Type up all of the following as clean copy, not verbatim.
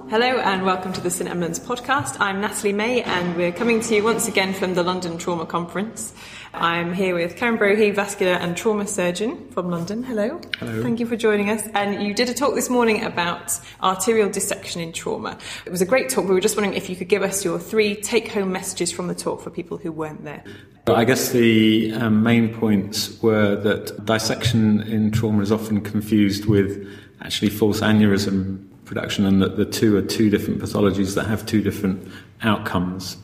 Hello and welcome to the St Edmunds podcast. I'm Natalie May and we're coming to you once again from the London Trauma Conference. I'm here with Karen Brohe, vascular and trauma surgeon from London. Hello. Hello. Thank you for joining us. And you did a talk this morning about arterial dissection in trauma. It was a great talk. We were just wondering if you could give us your 3 take-home messages from the talk for people who weren't there. I guess the main points were that dissection in trauma is often confused with actually false aneurysm production, and that the two are 2 different pathologies that have 2 different outcomes.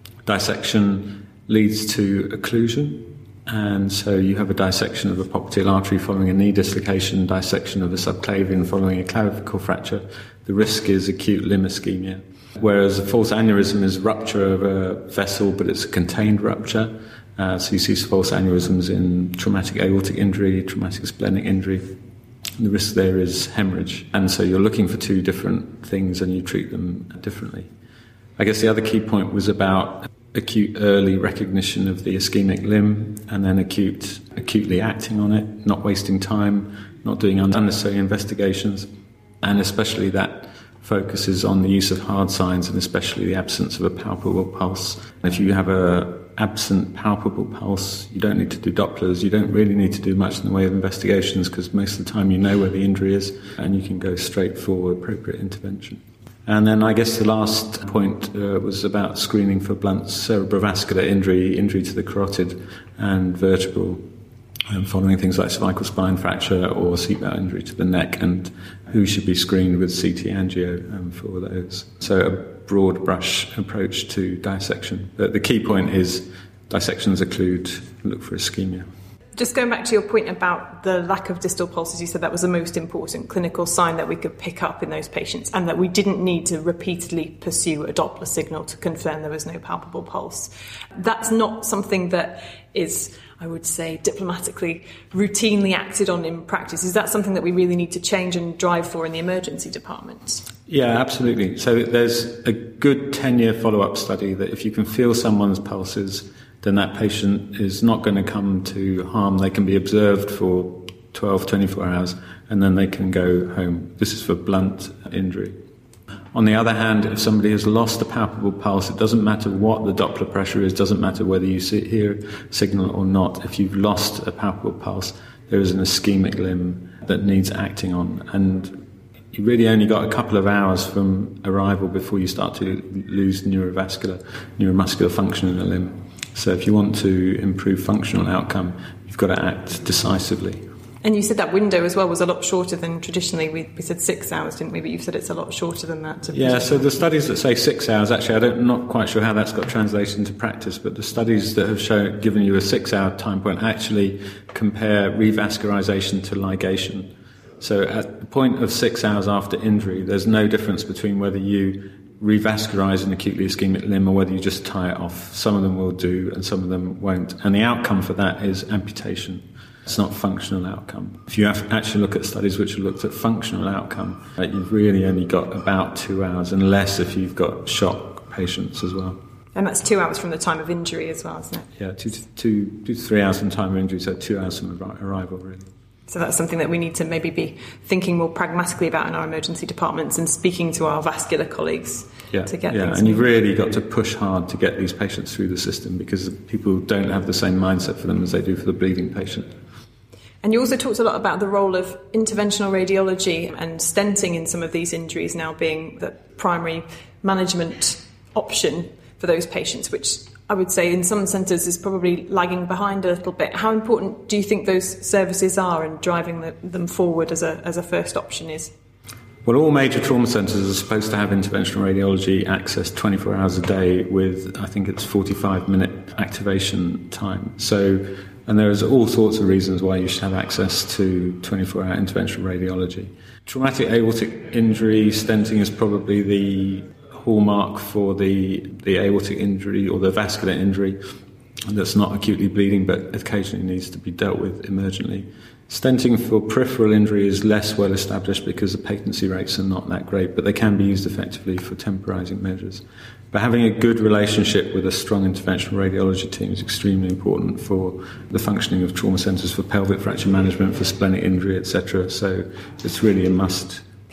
Dissection leads to occlusion, and so you have a dissection of a popliteal artery following a knee dislocation, dissection of a subclavian following a clavicle fracture. The risk is acute limb ischemia. Whereas a false aneurysm is rupture of a vessel, but it's a contained rupture. So you see false aneurysms in traumatic aortic injury, traumatic splenic injury. The risk there is hemorrhage. And so you're looking for 2 different things and you treat them differently. I guess the other key point was about acute early recognition of the ischemic limb and then acutely acting on it, not wasting time, not doing unnecessary investigations, and especially that focuses on the use of hard signs and especially the absence of a palpable pulse. And if you have a absent palpable pulse, you don't need to do Dopplers, you don't really need to do much in the way of investigations because most of the time you know where the injury is and you can go straight for appropriate intervention. And then I guess the last point was about screening for blunt cerebrovascular injury to the carotid and vertebral, following things like cervical spine fracture or seatbelt injury to the neck, and who should be screened with CT angio for those. So a broad brush approach to dissection. But the key point is dissections occlude, look for ischemia. Just going back to your point about the lack of distal pulses, you said that was the most important clinical sign that we could pick up in those patients and that we didn't need to repeatedly pursue a Doppler signal to confirm there was no palpable pulse. That's not something that is, I would say, diplomatically routinely acted on in practice. Is that something that we really need to change and drive for in the emergency department? Yeah, absolutely. So there's a good 10-year follow-up study that if you can feel someone's pulses, then that patient is not going to come to harm. They can be observed for 12, 24 hours, and then they can go home. This is for blunt injury. On the other hand, if somebody has lost a palpable pulse, it doesn't matter what the Doppler pressure is, doesn't matter whether you hear a signal or not. If you've lost a palpable pulse, there is an ischemic limb that needs acting on. And you really only got a couple of hours from arrival before you start to lose neuromuscular function in the limb. So if you want to improve functional outcome, you've got to act decisively. And you said that window as well was a lot shorter than traditionally. We said 6 hours, didn't we? But you've said it's a lot shorter than that. Yeah, so the studies that say 6 hours, actually, I'm not quite sure how that's got translated into practice, but the studies that have given you a 6-hour time point actually compare revascularization to ligation. So at the point of 6 hours after injury, there's no difference between whether you revascularize an acutely ischemic limb or whether you just tie it off. Some of them will do and some of them won't. And the outcome for that is amputation. It's not functional outcome. If you actually look at studies which have looked at functional outcome, you've really only got about 2 hours, unless if you've got shock patients as well. And that's 2 hours from the time of injury as well, isn't it? Yeah, 2 to 3 hours from the time of injury, so 2 hours from arrival, really. So that's something that we need to maybe be thinking more pragmatically about in our emergency departments and speaking to our vascular colleagues to get things. And you've really got to push hard to get these patients through the system because people don't have the same mindset for them as they do for the bleeding patient. And you also talked a lot about the role of interventional radiology and stenting in some of these injuries now being the primary management option for those patients, which I would say in some centres is probably lagging behind a little bit. How important do you think those services are in driving them forward as a first option is? Well, all major trauma centres are supposed to have interventional radiology access 24 hours a day with, I think it's 45-minute activation time. And there's all sorts of reasons why you should have access to 24-hour interventional radiology. Traumatic aortic injury, stenting is probably the hallmark for the aortic injury or the vascular injury that's not acutely bleeding but occasionally needs to be dealt with emergently. Stenting for peripheral injury is less well established because the patency rates are not that great, but they can be used effectively for temporising measures. But having a good relationship with a strong interventional radiology team is extremely important for the functioning of trauma centres, for pelvic fracture management, for splenic injury, etc. So it's really a must.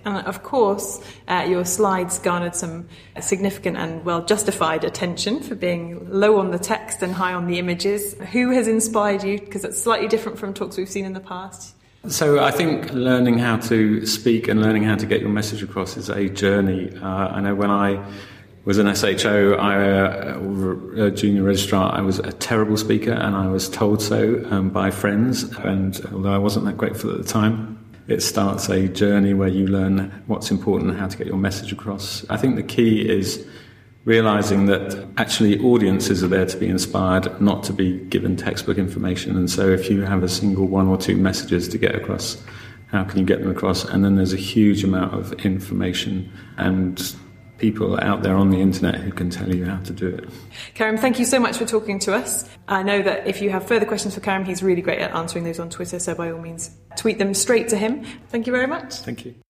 And of course, your slides garnered some significant and well-justified attention for being low on the text and high on the images. Who has inspired you? Because it's slightly different from talks we've seen in the past. So I think learning how to speak and learning how to get your message across is a journey. I know when I was an SHO, a junior registrar, I was a terrible speaker, and I was told so by friends. And although I wasn't that grateful at the time, it starts a journey where you learn what's important and how to get your message across. I think the key is realising that actually audiences are there to be inspired, not to be given textbook information. And so if you have a single one or two messages to get across, how can you get them across? And then there's a huge amount of information and people out there on the internet who can tell you how to do it. Karim, thank you so much for talking to us. I know that if you have further questions for Karim, he's really great at answering those on Twitter, so by all means, tweet them straight to him. Thank you very much. Thank you.